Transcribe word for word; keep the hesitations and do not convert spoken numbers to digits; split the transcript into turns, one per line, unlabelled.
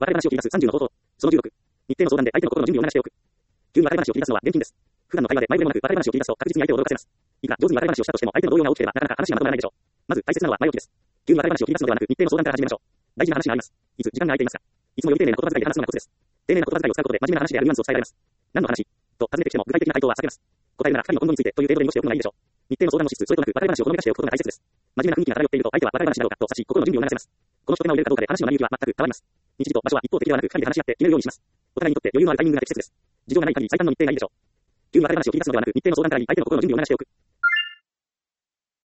別れ話を切り出すさんじゅうの冒頭。そのじゅうろく。日程の相談で相手の心の準備を促しておく。急に別れ話を切り出すのは厳禁です。普段の会話で前触れもなく別れ話を切り出すと確実に相手を驚かせます。いくら上手に別れ話をしたとしても相手の動揺が大きければなかなか話がまとまらないでしょう。まず大切なのは前置きです。急に別れ話を切り出すのではなく日程の相談から始めましょう。大事な話があります。いつ時間が空いていますか。いつもより丁寧な言葉遣いで話すのがコツです。丁寧な言葉遣いを使うことで真面目な話であるニュアンスを伝えられます。何の話と尋ねてきても具体的な回答は避けます。答えるなら二人の今後についてという程度で濁しておくのがいいでしょう。日程の相談の質、それとなく別れ話をほのめかしておくことが大切です。真面目な雰囲気が漂っていると相手は別れ話だろうかと察し心の準備を促せます。この一手間を入れるかどうかで話の成り行きは全く変わります。日時と場所は一方的ではなく二人で話し合って決めるようにします。お互いにとって余裕のあるタイミングが適切です。事情がない限り最短の日程がいいでしょう。急に別れ話を切り出すのではなく日程の相談からに相手の心の準備を促しておく。